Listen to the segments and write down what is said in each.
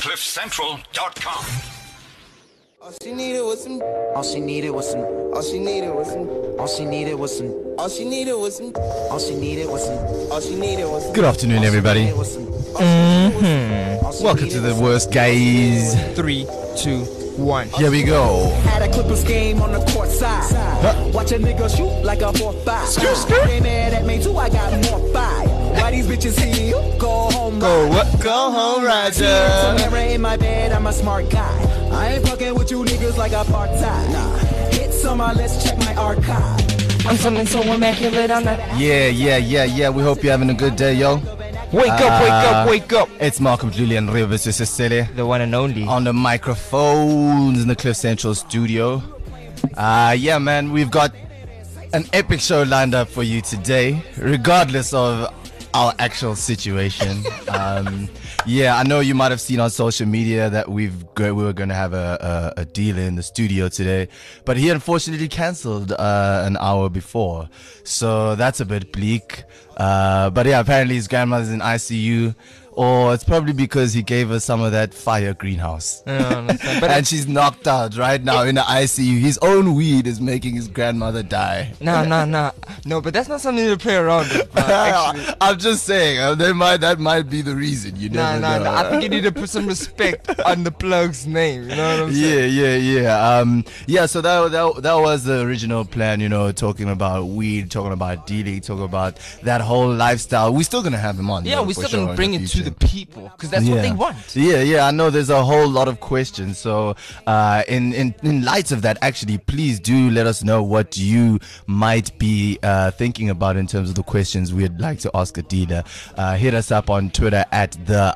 CliffCentral.com. All she needed was some. All she needed was some. All she needed was some. All she needed was some. All she needed was some. All she needed was some. All she needed was some. Good afternoon, everybody. Welcome to the worst gays. 3, 2, 1. Here we go. At a Clippers game on the court side. Watch a nigga shoot like a 4-5. They mad at me too, I got more fire. Why these bitches here? Go home, Go what? Go home, Roger. Mirror in my bed, I'm a smart guy. I ain't fucking with you niggas like a part-time. Nah. Hits on my list, check my archive. I'm something so immaculate, I'm not. Yeah. We hope you're having a good day, yo. Wake up. It's Malcolm Julian Rivers, Cecilia, The one and only. on the microphones in the Cliff Central studio. Yeah, man, we've got an epic show lined up for you today, regardless of our actual situation. Yeah, I know you might have seen on social media that we were going to have a dealer in the studio today, but he unfortunately cancelled an hour before, so that's a bit bleak. But yeah, apparently his grandmother's in ICU, or it's probably because he gave her some of that fire greenhouse. And she's knocked out right now in the ICU. His own weed is making his grandmother die. No, but that's not something to play around with, actually. I'm just saying, that might be the reason. You never know. I think you need to put some respect on the plug's name. You know what I'm saying? Yeah. So that was the original plan. You know, talking about weed, talking about dealing, talking about that whole lifestyle. We're still gonna have him on. Yeah, though, we're for still sure, gonna bring in the it to future. the people because that's what they want. Yeah. I know there's a whole lot of questions. So, in light of that, actually, please do let us know what you might be thinking about in terms of the questions we'd like to ask a dealer. Hit us up on Twitter at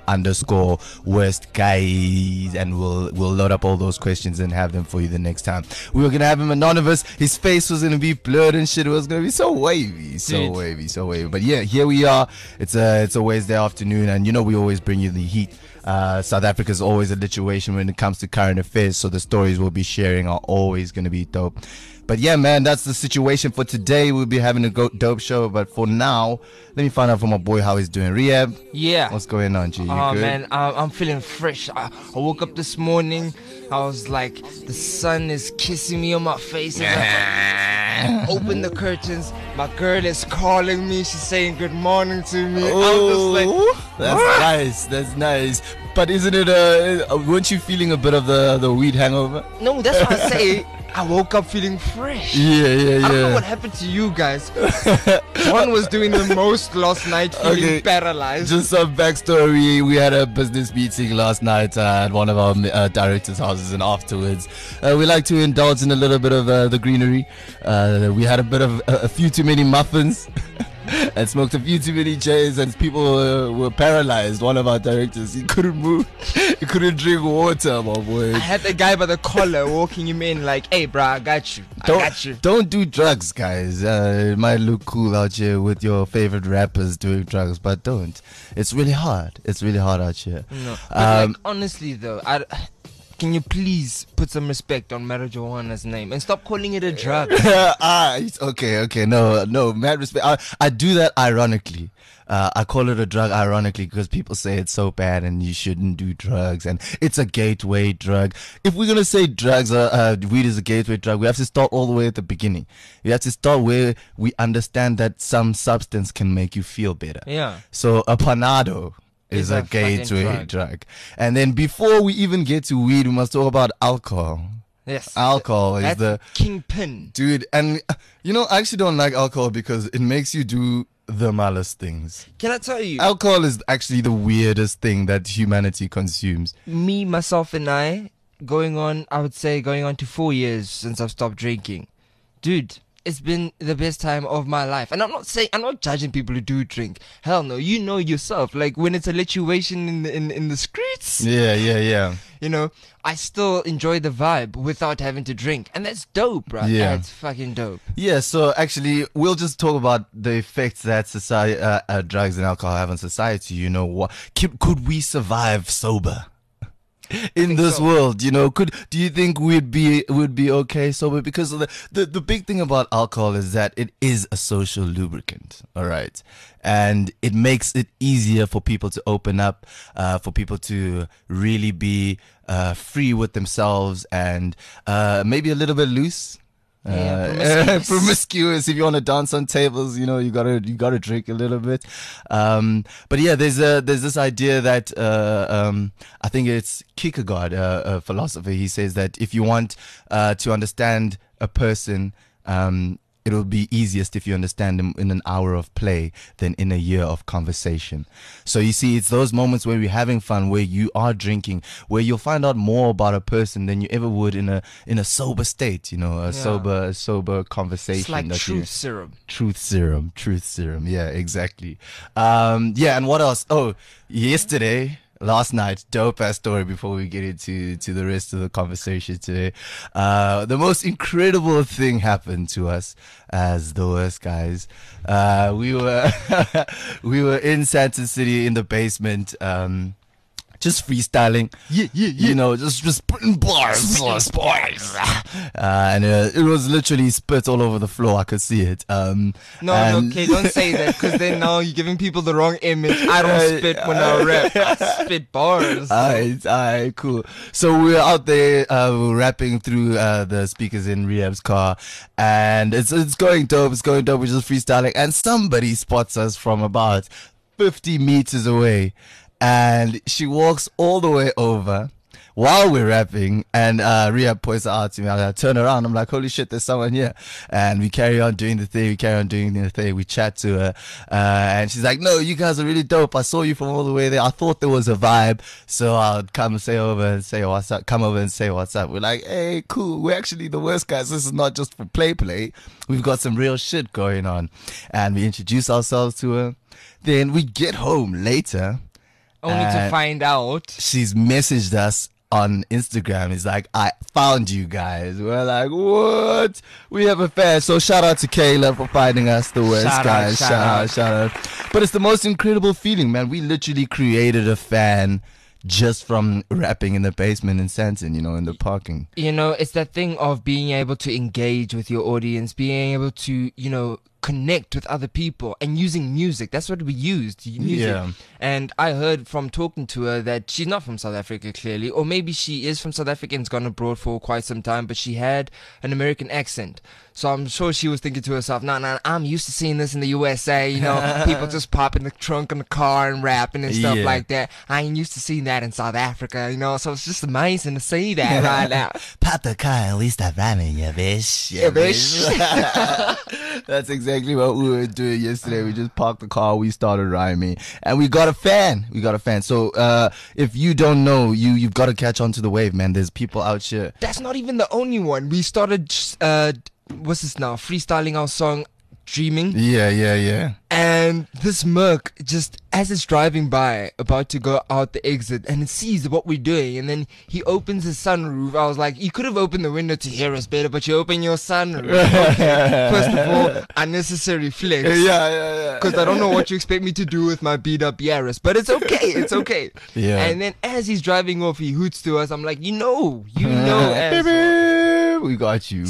_worst guys, and we'll load up all those questions and have them for you the next time. We were gonna have him anonymous. His face was gonna be blurred and shit. It was gonna be so wavy. But yeah, here we are. It's a Wednesday afternoon, and you know we always bring you the heat. South Africa's always a lituation when it comes to current affairs, so the stories we'll be sharing are always going to be dope. But yeah, man, that's the situation for today. We'll be having a dope show, but for now, let me find out from my boy how he's doing. Rehab, Yeah. what's going on, G? You Oh good? man, I'm feeling fresh. I woke up this morning. I was like, the sun is kissing me on my face. As I open the curtains. My girl is calling me. She's saying good morning to me. I'm just like, That's nice. But isn't it? Weren't you feeling a bit of the weed hangover? no, that's why I say I woke up feeling fresh. Yeah. I don't know what happened to you guys. One was doing the most last night, feeling paralyzed. Just some backstory. We had a business meeting last night at one of our directors' houses, and afterwards, we like to indulge in a little bit of the greenery. We had a bit of a few too many muffins. And smoked a few too many J's, and people were paralyzed. One of our directors, he couldn't move, he couldn't drink water, my boy. I had the guy by the collar walking him in like, hey bro, I got you. Don't do drugs, guys. It might look cool out here with your favorite rappers doing drugs, but don't. It's really hard. It's really hard out here. No, but honestly though, can you please put some respect on marijuana's name and stop calling it a drug? Okay. No, mad respect. I do that ironically. I call it a drug ironically because people say it's so bad and you shouldn't do drugs, and it's a gateway drug. If we're gonna say drugs, weed is a gateway drug, we have to start all the way at the beginning. We have to start where we understand that some substance can make you feel better. Yeah. So a Panado is a gateway drug. And then before we even get to weed, we must talk about alcohol. Yes. Alcohol is That's the kingpin. dude. And you know, I actually don't like alcohol because it makes you do the malice things. Can I tell you? Alcohol is actually the weirdest thing that humanity consumes. Me, myself, and I, I would say going on to 4 years since I've stopped drinking. Dude, it's been the best time of my life. And I'm not judging people who do drink. Hell no, you know yourself. Like when it's a lituation in the streets. Yeah. You know, I still enjoy the vibe without having to drink. And that's dope, bro. Yeah. It's fucking dope. Yeah, so actually, we'll just talk about the effects that society, drugs and alcohol have on society. You know, what could we survive sober? in this so. world, do you think we'd be okay sober? Because of the big thing about alcohol is that it is a social lubricant, all right, and it makes it easier for people to open up, for people to really be free with themselves, and maybe a little bit loose. Promiscuous. If you want to dance on tables, you gotta drink a little bit. But yeah, there's this idea that I think it's Kierkegaard, a philosopher. He says that if you want to understand a person, it'll be easiest if you understand them in an hour of play than in a year of conversation. So you see, it's those moments where we're having fun, where you are drinking, where you'll find out more about a person than you ever would in a sober state, sober conversation. It's like that truth serum. Truth serum. Yeah, exactly. And what else? Oh, last night, dope ass story before we get into the rest of the conversation today. The most incredible thing happened to us as the worst guys. We were we were in Santa City in the basement, just freestyling. Just putting bars. And it was literally spit all over the floor. I could see it. No, okay, don't say that, because then now you're giving people the wrong image. I don't spit when I rap. I spit bars. Alright, cool. So we're out there rapping through the speakers in Rehab's car, and it's going dope. We're just freestyling, and somebody spots us from about 50 meters away. And she walks all the way over while we're rapping, and Rehab points it out to me. I turn around, I'm like, holy shit, there's someone here. And we carry on doing the thing. We chat to her, and she's like, no, you guys are really dope. I saw you from all the way there. I thought there was a vibe, so I'll come and say what's up. We're like, hey, cool, we're actually the worst guys. This is not just for play. We've got some real shit going on. And we introduce ourselves to her. Then we get home later, only to find out she's messaged us on Instagram. It's like, I found you guys. We're like, what? We have a fan. So shout out to Kayla for finding us, the worst guys. Shout out. But it's the most incredible feeling, man. We literally created a fan just from rapping in the basement in Santon, in the parking. It's that thing of being able to engage with your audience, being able to, connect with other people, and using music. That's what we used, music. Yeah. And I heard from talking to her that she's not from South Africa, clearly, or maybe she is from South Africa and's gone abroad for quite some time, but she had an American accent. So I'm sure she was thinking to herself, nah, I'm used to seeing this in the USA, people just pop in the trunk in the car and rapping and stuff like that. I ain't used to seeing that in South Africa, so it's just amazing to see that right now. Pop the car and we start rhyming, yeah, bitch. That's exactly what we were doing yesterday. We just parked the car, we started rhyming, and we got a fan. So if you don't know, you've got to catch on to the wave, man. There's people out here. That's not even the only one. We started what's this now? Freestyling our song Dreaming. Yeah. And this Merc, just as it's driving by, about to go out the exit, and it sees what we're doing, and then he opens his sunroof. I was like, you could have opened the window to hear us better, but you open your sunroof. Okay. First of all, unnecessary flex. Yeah. Because I don't know what you expect me to do with my beat up Yaris, but it's okay. Yeah. And then as he's driving off, he hoots to us. I'm like, you know, we got you.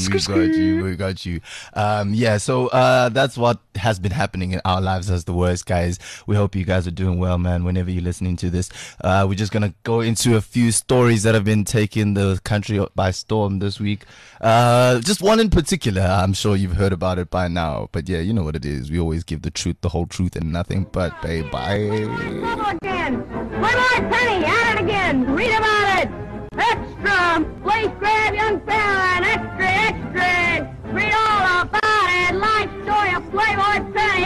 So that's what has been happening in our lives as the worst guys. We hope you guys are doing well, man, whenever you're listening to this. We're just gonna go into a few stories that have been taking the country by storm this week. Just one in particular. I'm sure you've heard about it by now, but yeah, you know what it is. We always give the truth, the whole truth, and nothing but babe. Bye. Again. One more penny, at it again. Read about it. Extra, please grab young fella and extra. Read all about it. Life story of Playboy Penny.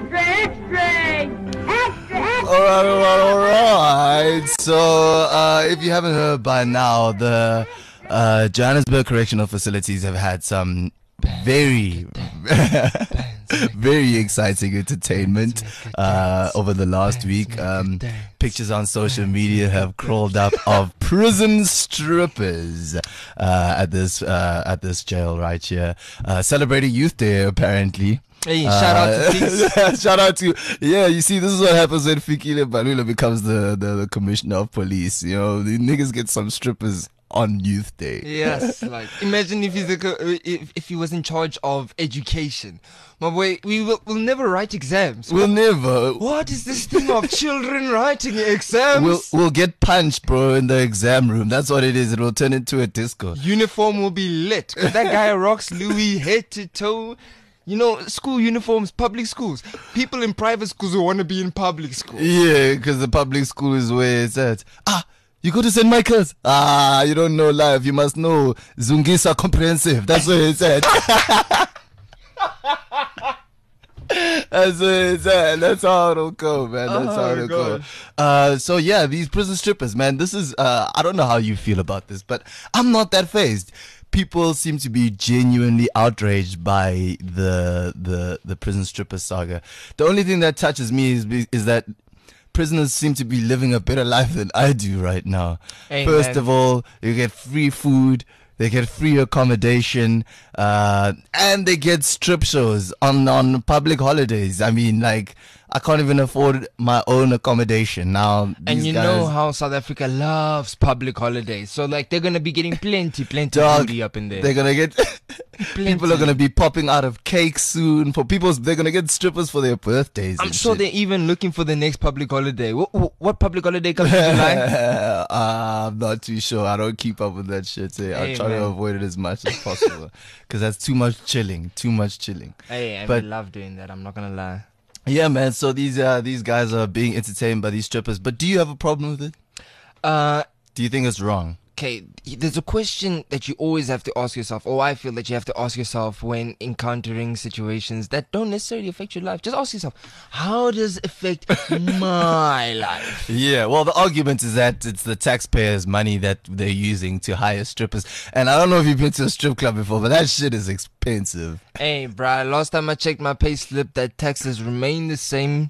Extra. All right. So if you haven't heard by now, the Johannesburg Correctional Facilities have had some very very exciting entertainment over the last week. Pictures on social media have crawled up of prison strippers at this jail right here, celebrating Youth Day apparently. Hey, shout out to Peace. Shout out to, yeah, you see, this is what happens when Fikile Balula becomes the commissioner of police. You know, the niggas get some strippers on Youth Day. Yes, like imagine if if he was in charge of education. My boy, we'll never write exams. We'll never. What is this thing of children writing exams? We'll get punched, bro, in the exam room. That's what it is. It will turn into a disco. Uniform will be lit. 'Cause that guy rocks Louis head to toe. You know, school uniforms, public schools. People in private schools who want to be in public school. Yeah, because the public school is where it's at. You go to St. Michael's? You don't know life. You must know Zungisa Comprehensive. That's where it's at. That's where it's at. That's how it'll go, man. That's how it'll go. So yeah, these prison strippers, man. This is I don't know how you feel about this, but I'm not that fazed. People seem to be genuinely outraged by the prison stripper saga. The only thing that touches me is that prisoners seem to be living a better life than I do right now. Amen. First of all, you get free food, they get free accommodation, and they get strip shows on public holidays. I mean, like, I can't even afford my own accommodation now. And you know how South Africa loves public holidays, so like they're gonna be getting plenty Dog, booty up in there. They're gonna get people are gonna be popping out of cake soon for people's. They're gonna get strippers for their birthdays. I'm and sure shit. they're even looking for the next public holiday. What public holiday comes in July? I'm not too sure. I don't keep up with that shit. I try to man. avoid it as much as possible because that's too much chilling. Too much chilling. Hey, I But- love doing that. I'm not gonna lie. Yeah, man. So these guys are being entertained by these strippers. But do you have a problem with it? Do you think it's wrong? Okay, there's a question that you always have to ask yourself, or I feel that you have to ask yourself when encountering situations that don't necessarily affect your life. Just ask yourself, how does it affect my life? Yeah, well, the argument is that it's the taxpayers' money that they're using to hire strippers. And I don't know if you've been to a strip club before, but that shit is expensive. Hey, bruh, last time I checked my pay slip, that taxes remain the same.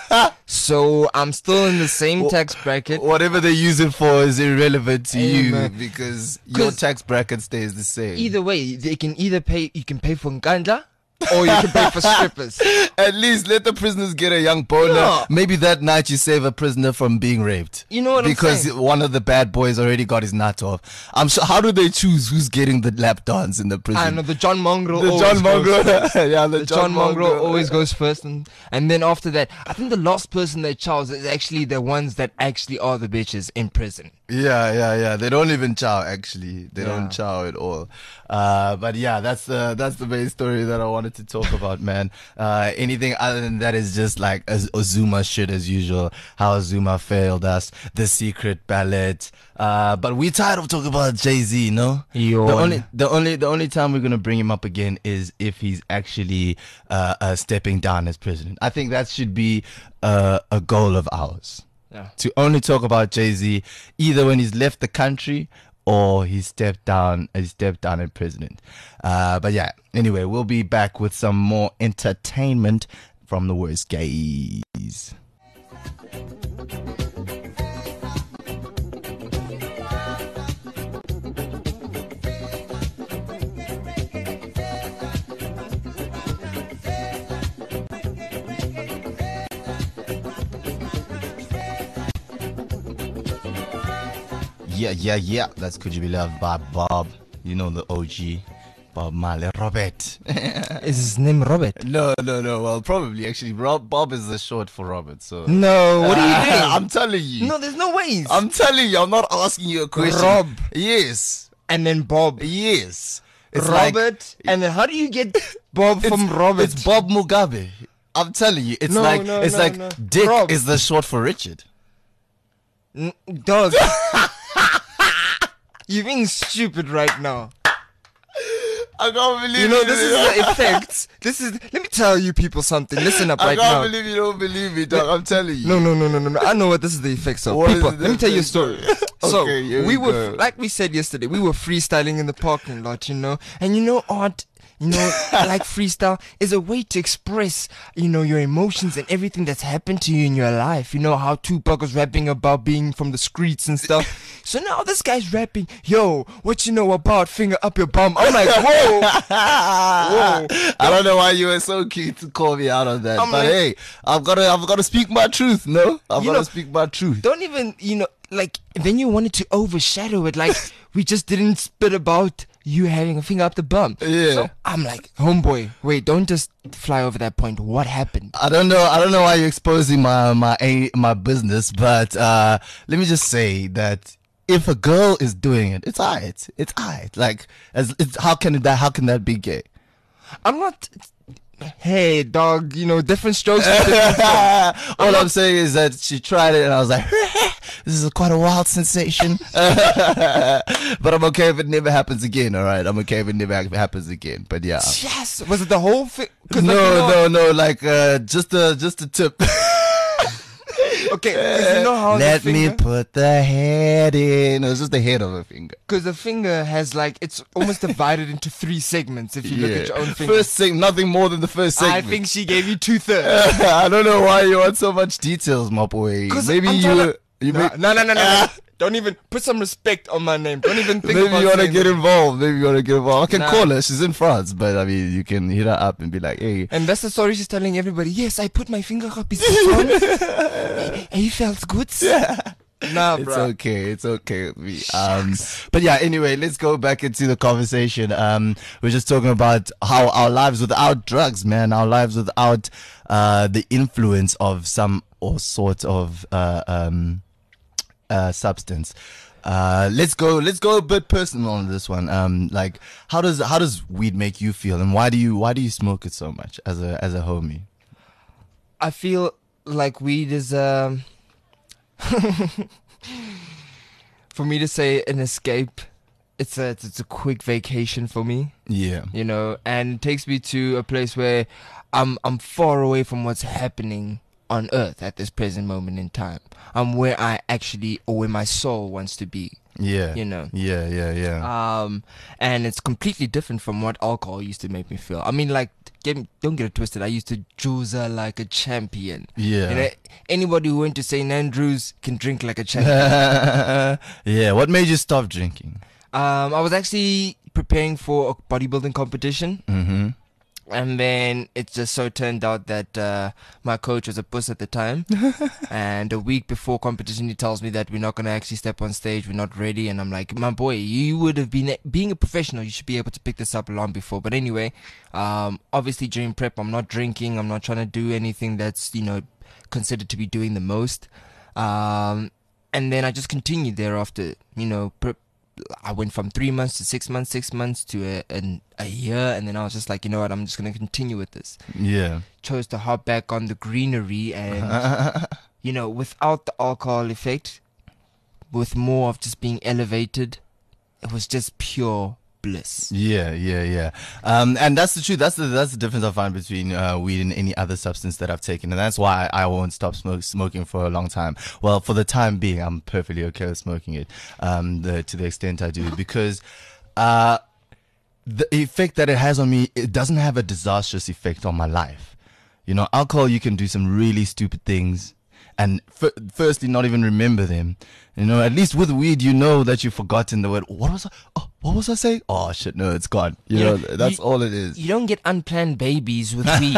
So I'm still in the same tax bracket. Whatever they use it for is irrelevant to Hey, you man. because your 'Cause tax bracket stays the same. Either way, they can either pay, you can pay for Nkandla, or you can pay for strippers. At least let the prisoners get a young boner. Yeah. Maybe that night you save a prisoner from being raped. You know what I'm because saying? one of the bad boys already got his nut off. I'm sure. How do they choose who's getting the lap dance in the prison? I know the John Mongrel. The always John goes Mongrel. first. Yeah, The John Mongrel always goes first, and then after that, I think the last person that chows is actually the ones that actually are the bitches in prison. Yeah. They don't even chow. Actually, they Yeah. don't chow at all. But yeah, that's the main story that I wanted to talk about, man. Anything other than that is just like Azuma shit as usual. How Azuma failed us, the secret ballot. But we tired of talking about Jay-Z, no? Yawn. The only time we're gonna bring him up again is if he's actually stepping down as president. I think that should be a goal of ours. Yeah. To only talk about Jay-Z either when he's left the country or he stepped down as president. But yeah, anyway, we'll be back with some more entertainment from the worst gays. Yeah. That's Could You Be Loved by Bob. You know the OG. Bob Marley. Robert. Is his name Robert? No. Well, probably actually. Bob is the short for Robert. So. No, what are you doing? I'm telling you. No, there's no ways. I'm telling you. I'm not asking you a question. Rob. Yes. And then Bob. Yes. It's like- Robert. And then how do you get Bob from Robert? It's Bob Mugabe. I'm telling you. It's No, like no, it's no, like no. Dick Rob. is the short for Richard. Dog. You're being stupid right now. I can't believe You know, this is the effects. Let me tell you people something. Listen up I right can't now. believe you don't believe me, dog. I'm telling you. No. I know what this is the effects of. What is People, the let me tell you a effects story. of- So, Okay, here we we were, go. like we said yesterday, we were freestyling in the parking lot, you know. And you know, Art, You know, like freestyle is a way to express, you know, your emotions and everything that's happened to you in your life. You know how Tupac was rapping about being from the streets and stuff. So now this guy's rapping, yo, what you know about finger up your bum? I'm like, whoa, whoa. I don't know why you were so cute to call me out on that, I'm but like- hey, I've got to speak my truth. No, I've You got to know, speak my truth. Don't even, you know, like, then you wanted to overshadow it. Like, we just didn't spit about you having a finger up the bum. Yeah. So I'm like, homeboy, wait, don't just fly over that point. What happened? I don't know why you're exposing my business, but let me just say that if a girl is doing it, it's alright. It's alright. Like, how can that be gay? I'm not. Hey, dog, you know, different strokes. For different folks. All I'm saying is that she tried it, and I was like, this is quite a wild sensation. But I'm okay if it never happens again. All right, I'm okay if it never happens again. But yeah, Yes. Was it the whole thing? no, like just a tip. Okay, 'cause you know how Let the me finger, put the head in. It was just the head of a finger. because the finger has like, it's almost divided into 3 segments if you look at your own finger. First segment, nothing more than the first segment. I think she gave you 2/3. I don't know why you want so much details, my boy. 'Cause Maybe I'm you tryna- may- No. Don't even put some respect on my name. Don't even think Maybe about you want to saying get that. involved. I can Nah. call her. She's in France, but I mean, you can hit her up and be like, "Hey, And that's the story she's telling everybody. Yes, I put my finger up his on. He felt good. Yeah. Nah, it's bro. okay. It's okay with me." But yeah. Anyway, let's go back into the conversation. We're just talking about how our lives without drugs, man. Our lives without the influence of some or sort of substance. Let's go a bit personal on this one. Like, how does weed make you feel, and why do you smoke it so much as a homie? I feel like weed is for me to say an escape. It's a quick vacation for me, Yeah. you know, and it takes me to a place where I'm far away from what's happening on earth at this present moment in time. I'm where I actually, or where my soul wants to be. Yeah. You know. Yeah. And it's completely different from what alcohol used to make me feel. I mean, like, don't get it twisted. I used to juice like a champion. Yeah. You know, anybody who went to St. Andrews can drink like a champion. Yeah. What made you stop drinking? I was actually preparing for a bodybuilding competition. Mm-hmm. And then it just so turned out that my coach was a puss at the time. And a week before competition, he tells me that we're not going to actually step on stage. We're not ready. And I'm like, my boy, you would have been, being a professional, you should be able to pick this up long before. But anyway, obviously during prep, I'm not drinking. I'm not trying to do anything that's, you know, considered to be doing the most. And then I just continued thereafter, you know, I went from 3 months to 6 months, 6 months to a year, and then I was just like, you know what, I'm just gonna continue with this. Yeah. Chose to hop back on the greenery, and you know, without the alcohol effect, with more of just being elevated, it was just pure bliss. Yeah. And that's the truth. That's the difference I find between weed and any other substance that I've taken, and that's why I won't stop smoking for a long time. Well, for the time being, I'm perfectly okay with smoking it. To the extent I do, because the effect that it has on me, it doesn't have a disastrous effect on my life. You know, alcohol, you can do some really stupid things, and firstly, not even remember them. You know, at least with weed, you know that you've forgotten the word. What was I saying? Oh shit, no, it's gone. You know, that's all it is. You don't get unplanned babies with weed.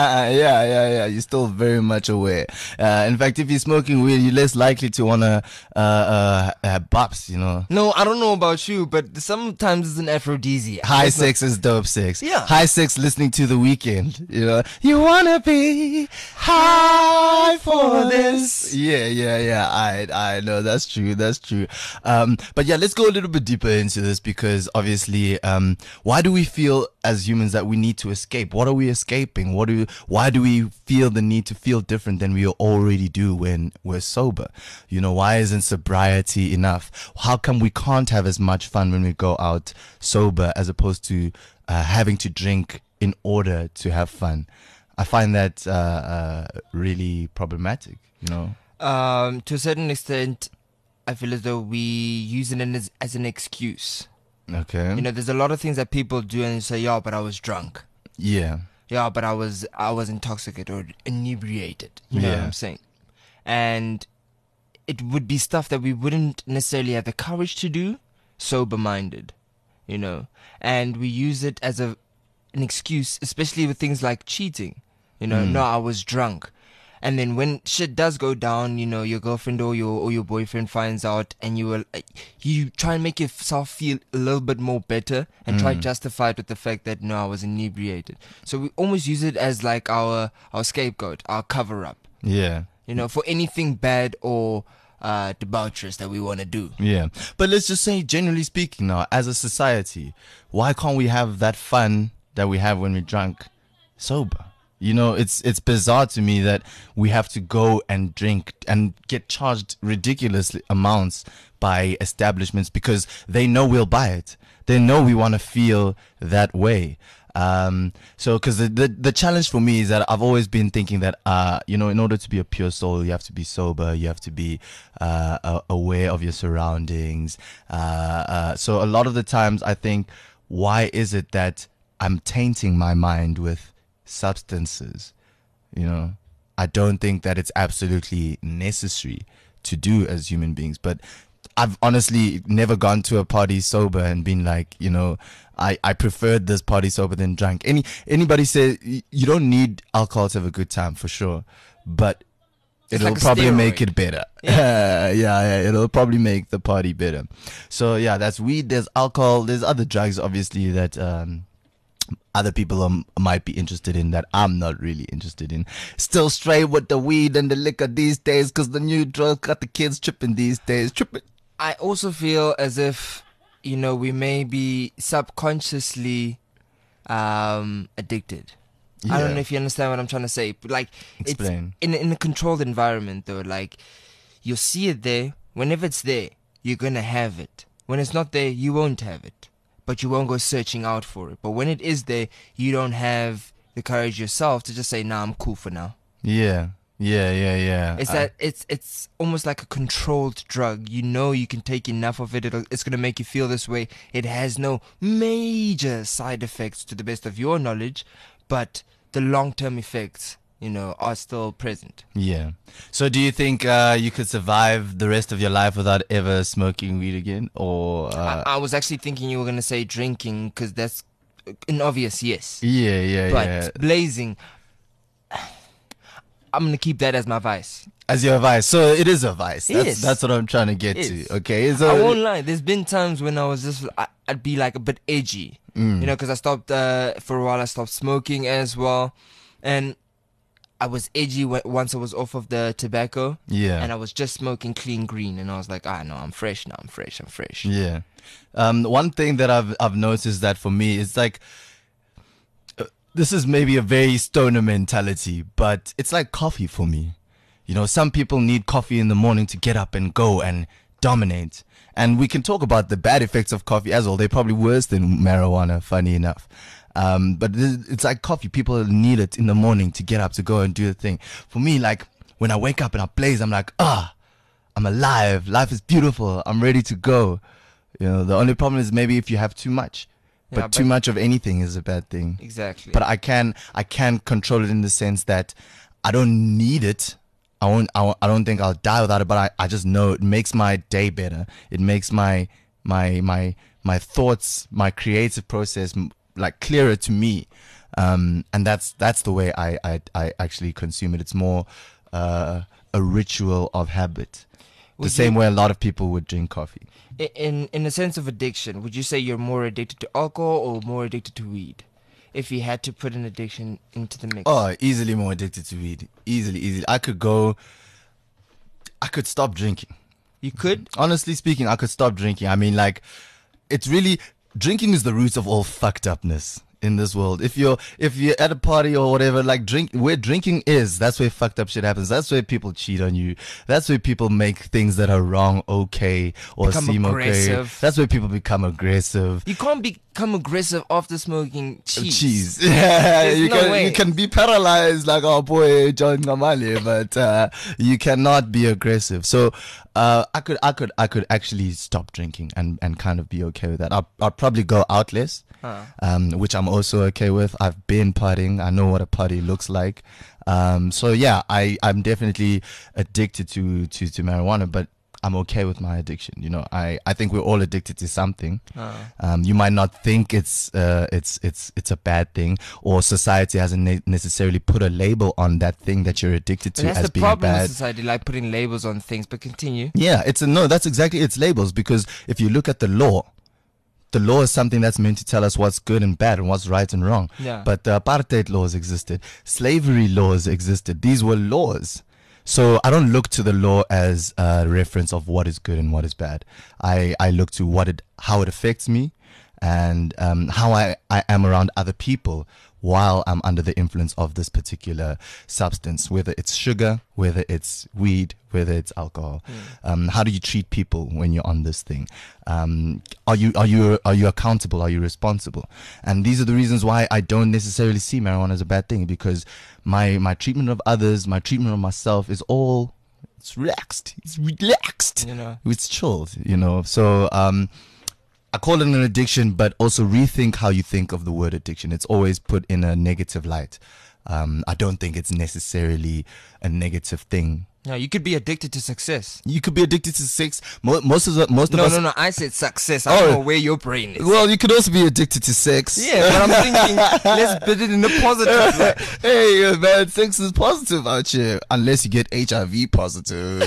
Yeah. You're still very much aware. In fact, if you're smoking weed, you're less likely to wanna have bops. You know. No, I don't know about you, but sometimes it's an aphrodisiac. High It's not- sex is dope sex. Yeah. High sex listening to The Weeknd. You know. You wanna be high for this. Yeah. I know that's true. But yeah, let's go a little bit deeper into this, because obviously, why do we feel as humans that we need to escape? What are we escaping? Why do we feel the need to feel different than we already do when we're sober? You know, why isn't sobriety enough? How come we can't have as much fun when we go out sober as opposed to having to drink in order to have fun? I find that really problematic, you know. To a certain extent, I feel as though we use it as an excuse Okay. You know, there's a lot of things that people do and they say, "Yeah, but I was drunk." Yeah. Yeah, but I was intoxicated or inebriated. You know what Yeah. I'm saying? And it would be stuff that we wouldn't necessarily have the courage to do sober-minded, you know. And we use it as an excuse, especially with things like cheating. You know, no, I was drunk. And then when shit does go down, you know, your girlfriend or your boyfriend finds out, and you try and make yourself feel a little bit more better and try to justify it with the fact that no, I was inebriated. So we almost use it as like our scapegoat, our cover up, Yeah. you know, for anything bad or debaucherous that we want to do. Yeah. But let's just say, generally speaking now, as a society, why can't we have that fun that we have when we're drunk sober? You know, it's bizarre to me that we have to go and drink and get charged ridiculous amounts by establishments because they know we'll buy it. They know we want to feel that way. So, because the challenge for me is that I've always been thinking that, you know, in order to be a pure soul, you have to be sober, you have to be aware of your surroundings. So a lot of the times I think, why is it that I'm tainting my mind with substances? You know, I don't think that it's absolutely necessary to do as human beings, but I've honestly never gone to a party sober and been like, you know, I preferred this party sober than drunk. Anybody say you don't need alcohol to have a good time, for sure, but it'll like a probably make steroid. it better. Yeah, it'll probably make the party better. So yeah, that's weed, there's alcohol, there's other drugs obviously that other people might be interested in that I'm not really interested in. Still straight with the weed and the liquor these days, because the new drugs got the kids tripping these days. Tripping. I also feel as if, you know, we may be subconsciously addicted. I don't Yeah. know if you understand what I'm trying to say. But like, Explain. It's in a controlled environment though. Like, you'll see it there. Whenever it's there, you're gonna have it. When it's not there, you won't have it. But you won't go searching out for it. But when it is there, you don't have the courage yourself to just say, "Nah, I'm cool for now." Yeah. It's that it's almost like a controlled drug. You know, you can take enough of it. It's gonna make you feel this way. It has no major side effects to the best of your knowledge, but the long-term effects, you know, are still present. Yeah. So do you think you could survive the rest of your life without ever smoking weed again? Or I was actually thinking you were gonna say drinking, because that's an obvious yes. yeah. But blazing, I'm gonna keep that as my vice. As your vice. So it is a vice. Yes. That's what I'm trying to get Yes. to. Okay. So I won't lie. There's been times when I was just, I'd be like a bit edgy, you know, because I stopped for a while. I stopped smoking as well, and I was edgy once I was off of the tobacco. Yeah. And I was just smoking clean green, and I was like, no, I'm fresh now. I'm fresh. Yeah. One thing that I've noticed that for me is like, this is maybe a very stoner mentality, but it's like coffee for me. You know, some people need coffee in the morning to get up and go and dominate. And we can talk about the bad effects of coffee as well. They're probably worse than marijuana, funny enough. But it's like coffee. People need it in the morning to get up, to go and do the thing. For me, like, when I wake up and I blaze, I'm like, I'm alive. Life is beautiful. I'm ready to go. You know, the only problem is maybe if you have too much. But Yeah, too but- much of anything is a bad thing. Exactly. But I can control it in the sense that I don't need it. I don't think I'll die without it, but I just know it makes my day better. It makes my thoughts, my creative process like clearer to me. And that's the way I actually consume it. It's more a ritual of habit. The same way a lot of people would drink coffee. In a sense of addiction, would you say you're more addicted to alcohol or more addicted to weed? If you had to put an addiction into the mix. Oh, easily more addicted to weed. Easily. I could stop drinking. You could? Honestly speaking, I could stop drinking. I mean, like, it's really, drinking is the root of all fucked upness in this world. If you're at a party or whatever, like, where drinking is, that's where fucked up shit happens. That's where people cheat on you. That's where people make things that are wrong okay or Become seem okay. aggressive. That's where people become aggressive. You can't be become aggressive after smoking cheese. Yeah, you no can way. you can be paralyzed like our boy John Ngamale, but you cannot be aggressive. So I could actually stop drinking and kind of be okay with that. I'll probably go out less, which I'm also okay with. I've been partying. I know what a party looks like. So yeah, I'm definitely addicted to marijuana, but I'm okay with my addiction. You know, I think we're all addicted to something. You might not think it's a bad thing, or society hasn't necessarily put a label on that thing that you're addicted to That's as the being problem bad. with society, like putting labels on things. But continue. Yeah, that's exactly, it's labels, because if you look at the law is something that's meant to tell us what's good and bad and what's right and wrong. Yeah. But the apartheid laws existed, slavery laws existed. These were laws. So I don't look to the law as a reference of what is good and what is bad. I look to how it affects me, and how I am around other people while I'm under the influence of this particular substance, whether it's sugar, whether it's weed, whether it's alcohol. How do you treat people when you're on this thing? Are you accountable? Are you responsible? And these are the reasons why I don't necessarily see marijuana as a bad thing, because my treatment of others, my treatment of myself is all, it's relaxed. You know. It's chilled, you know. So I call it an addiction, but also rethink how you think of the word addiction. It's always put in a negative light. I don't think it's necessarily a negative thing. No, you could be addicted to success. You could be addicted to sex. Most of us. No. I said success. I don't know where your brain is. Well, you could also be addicted to sex. Yeah, but I'm thinking, let's put it in a positive way. Hey, man, sex is positive out here, unless you get HIV positive.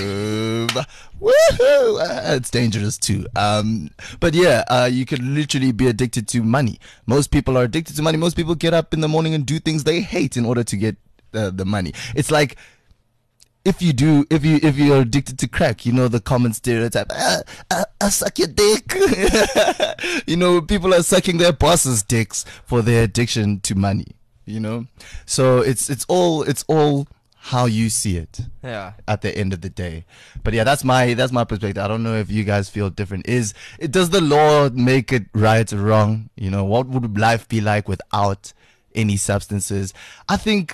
Woohoo! It's dangerous too. But yeah, you could literally be addicted to money. Most people are addicted to money. Most people get up in the morning and do things they hate in order to get the money. It's like, if you're addicted to crack, you know, the common stereotype, I suck your dick. You know, people are sucking their bosses' dicks for their addiction to money, you know. So it's all how you see it. Yeah. At the end of the day. But yeah, that's my perspective. I don't know if you guys feel different. Does the law make it right or wrong? You know, what would life be like without any substances? I think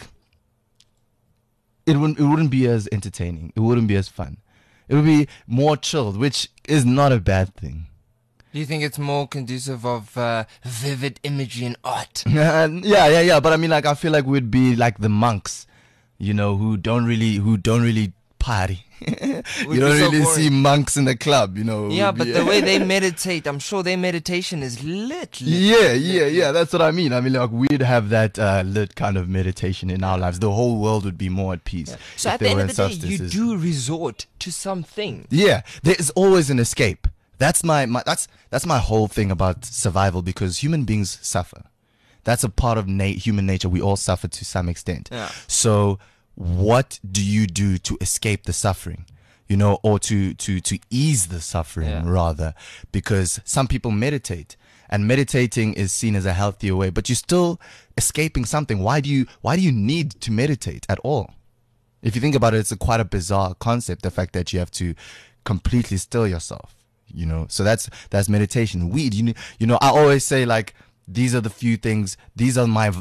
it wouldn't be as entertaining. It wouldn't be as fun. It would be more chilled, which is not a bad thing. Do you think it's more conducive of vivid imagery and art? Yeah. But I mean, like, I feel like we'd be like the monks, you know, who don't really party. You don't really see monks in the club, you know. Yeah, but the way they meditate, I'm sure their meditation is lit. Yeah. That's what I mean. I mean, like, we'd have that lit kind of meditation in our lives. The whole world would be more at peace. Yeah. So at the end of the day, you do resort to something. Yeah, there is always an escape. That's that's my whole thing about survival, because human beings suffer. That's a part of human nature. We all suffer to some extent. Yeah. So what do you do to escape the suffering, you know, or to ease the suffering, rather? Because some people meditate, and meditating is seen as a healthier way, but you're still escaping something. Why do you need to meditate at all? If you think about it, it's quite a bizarre concept, the fact that you have to completely still yourself, you know. So that's meditation. Weed, you know, I always say, like, these are the few things, these are my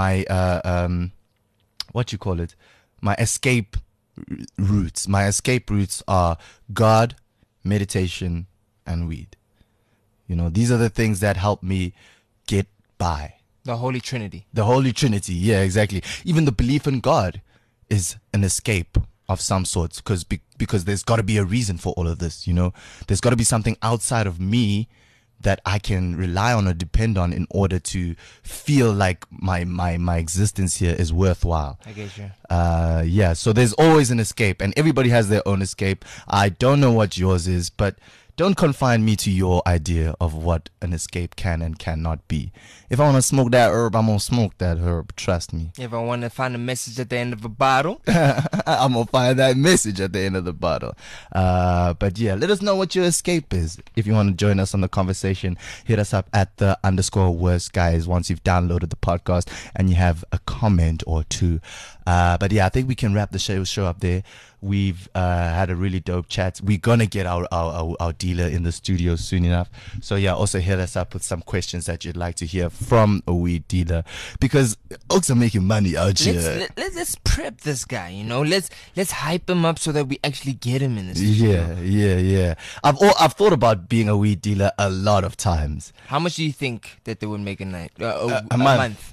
what you call it, my escape routes. My escape routes are God, meditation, and weed. You know, these are the things that help me get by. The Holy Trinity. The Holy Trinity, yeah, exactly. Even the belief in God is an escape of some sort, because there's got to be a reason for all of this, you know. There's got to be something outside of me that I can rely on or depend on in order to feel like my existence here is worthwhile. I get you. Yeah, so there's always an escape, and everybody has their own escape. I don't know what yours is, but don't confine me to your idea of what an escape can and cannot be. If I want to smoke that herb, I'm going to smoke that herb. Trust me. If I want to find a message at the end of a bottle, I'm going to find that message at the end of the bottle. But yeah, let us know what your escape is. If you want to join us on the conversation, hit us up at _worst guys once you've downloaded the podcast and you have a comment or two. But yeah, I think we can wrap the show up there. We've had a really dope chat. We're gonna get our dealer in the studio soon enough. So yeah, also hit us up with some questions that you'd like to hear from a weed dealer, because Oaks are making money out here. Let's prep this guy. You know, let's hype him up so that we actually get him in the studio. Yeah. I've thought about being a weed dealer a lot of times. How much do you think that they would make a night? A month.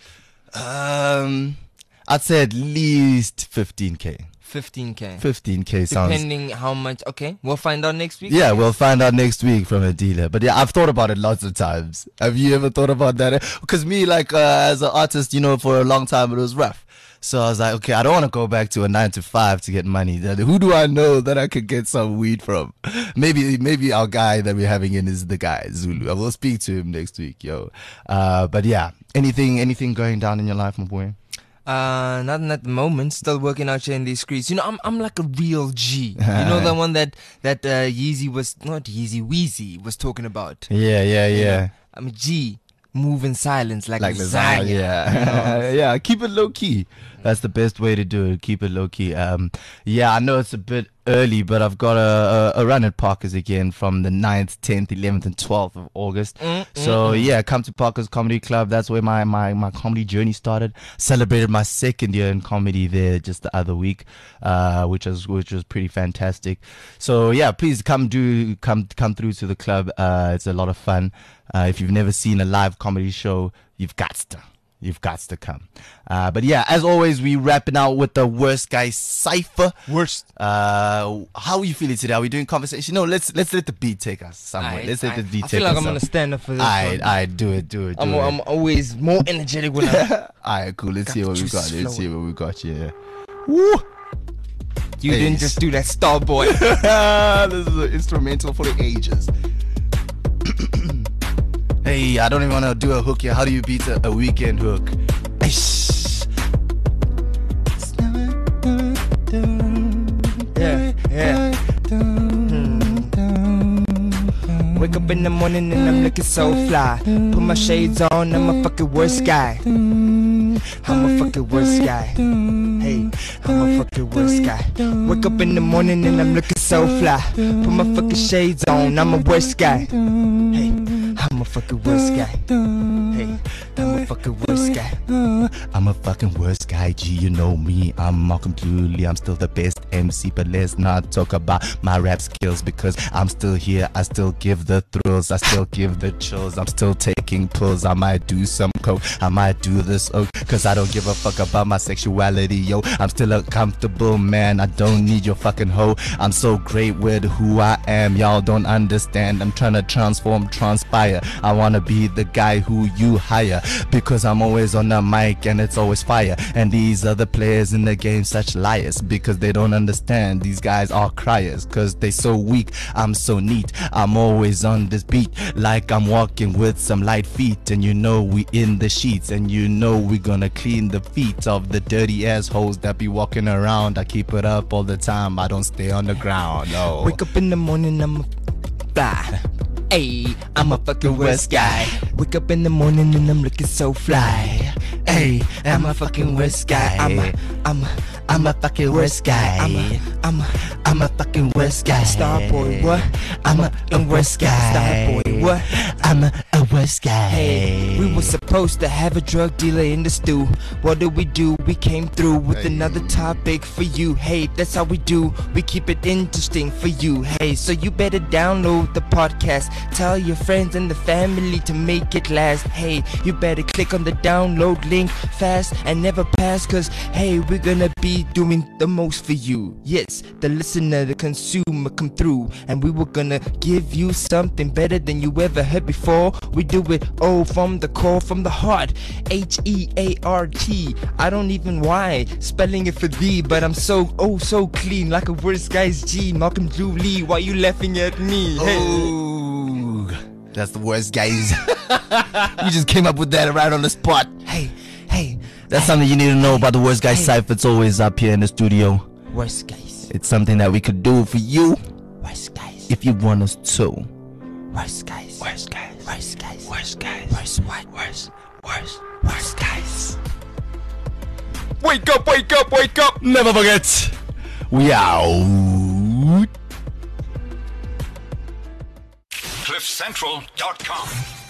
I'd say at least 15K. 15K sounds. Depending how much. Okay, we'll find out next week. Yeah, we'll find out next week from a dealer. But yeah, I've thought about it lots of times. Have you ever thought about that? Because me, like, as an artist, you know, for a long time it was rough. So I was like, okay, I don't want to go back to a 9 to 5 to get money. Who do I know that I could get some weed from? Maybe our guy that we're having in is the guy, Zulu. I will speak to him next week, yo. But yeah, anything going down in your life, my boy? Nothing at the moment. Still working out here in these streets. You know, I'm like a real G. You know, the one that Weezy was talking about. Yeah. I'm a G. Move in silence like lasagna. Yeah. Yeah, keep it low key. That's the best way to do it. Keep it low key. Yeah, I know it's a bit early, but I've got a run at Parker's again from the 9th, 10th, 11th, and 12th of August. So yeah, come to Parker's Comedy Club. That's where my comedy journey started. Celebrated my 2nd year in comedy there just the other week, which was pretty fantastic. So yeah, please come through to the club. It's a lot of fun. If you've never seen a live comedy show, you've got to come. But yeah, as always, we wrapping out with the Worst Guy Cypher. How are you feeling today? Are we doing conversation? No, let's let the beat take us somewhere. Let's let the beat take us. I feel like I'm gonna stand up for this. I do it. I'm always more energetic when I'm. Alright, cool. Let's see what we got. Let's see what we got here. Woo! You didn't just do that, Starboy. This is an instrumental for the ages. Hey, I don't even want to do a hook here. How do you beat a weekend hook? Yeah. Wake up in the morning and I'm looking so fly. Put my shades on, I'm a fucking worst guy. I'm a fucking worst guy. Hey, I'm a fucking worst guy. Wake up in the morning and I'm looking so fly. Put my fucking shades on, I'm a worst guy. Hey, I'm a fucking worst guy. Hey, I'm a fucking worst guy. I'm a fucking worst guy, G, you know me. I'm Malcolm Dooley, I'm still the best MC. But let's not talk about my rap skills, because I'm still here, I still give the thrills, I still give the chills. I'm still taking pills, I might do some coke, I might do this oak, cause I don't give a fuck about my sexuality, yo. I'm still a comfortable man, I don't need your fucking hoe. I'm so great with who I am, y'all don't understand. I'm trying to transpire. I wanna be the guy who you hire, because I'm always on the mic and it's always fire. And these other players in the game such liars, because they don't understand. These guys are criers, cause they so weak, I'm so neat. I'm always on this beat like I'm walking with some light feet. And you know we in the sheets, and you know we gonna clean the feet of the dirty assholes that be walking around. I keep it up all the time, I don't stay on the ground, no. Wake up in the morning, I'm a fly. Ayy, I'm a fucking worst guy. Wake up in the morning and I'm looking so fly. Ayy, I'm a fucking worst guy. I'm a fucking worst guy. I'm a fucking worst guy. Starboy, what? I'm a worst guy. Starboy, what? I'm a worst guy. Hey, we were supposed to have a drug dealer in the stew. What did we do? We came through with another topic for you. Hey, that's how we do. We keep it interesting for you. Hey, so you better download the podcast. Tell your friends and the family to make it last. Hey, you better click on the download link fast and never pass, cause hey, we're gonna be doing the most for you. Yes, the listener, the consumer come through, and we were gonna give you something better than you ever heard before. We do it from the core, from the heart. H-E-A-R-T. I don't even why spelling it for thee, but I'm so clean, like a worst guy's G. Malcolm Dooley, why you laughing at me? Oh, that's the worst guys. You just came up with that right on the spot. Hey. That's something you need to know about the Worst Guy Cypher. It's always up here in the studio. Worst guys. It's something that we could do for you. Worst guys. If you want us to. Worst guys. Worst guys. Worst guys. Worst guys. Worst what? Worst guys. Wake up. Never forget. We out. CliffCentral.com.